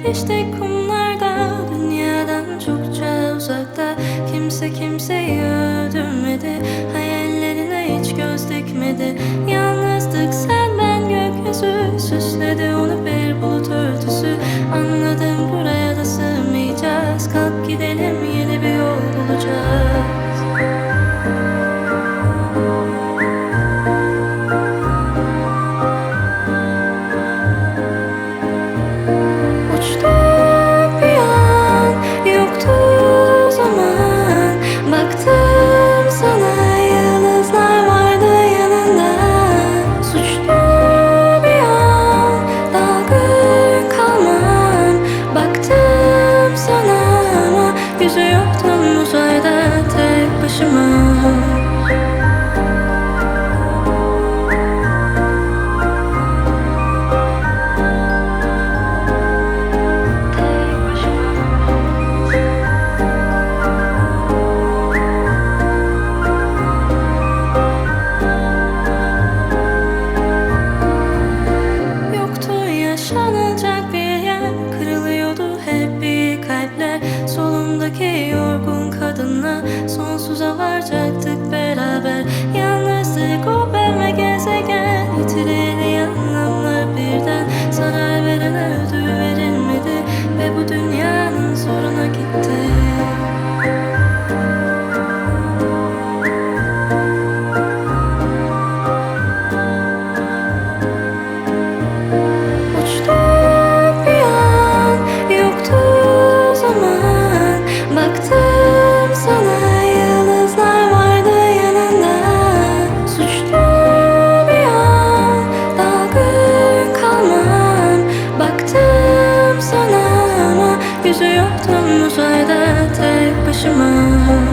geçtik kumlarda, dünyadan çokça uzakta. Kimse kimseyi öldürmedi, hayallerine hiç göz dikmedi. Yalnızdık, sen ben gökyüzü, süsledi onu bir bulut örtüsü. Anladım, buraya da sığmayacağız, kalk gidelim, yeni bir yol bulacağız. Uçtuk bir an, yoktu zaman. Baktım sana, yıldızlar vardı yanında. Suçlu bir an, dalgın kalmam. Baktım sana ama yüzüyordum uzayda tek başıma. Yaşanacak bir yer, kırılıyordu hep bir kalpler. Solumdaki yorgun kadınla sonsuza varacaktık beraber. Yalnızlık, o ben ve gezegen, yitirildi anlamlar birden. Zarar veren öldü, verilmedi ve bu dünyanın zoruna gitti. Uçtuk bir an, yoktu zaman. Baktım sana, yıldızlar vardı yanında. Suçlu bir an, dalgın kalmam. Baktım sana ama yüzüyordum uzayda tek başıma.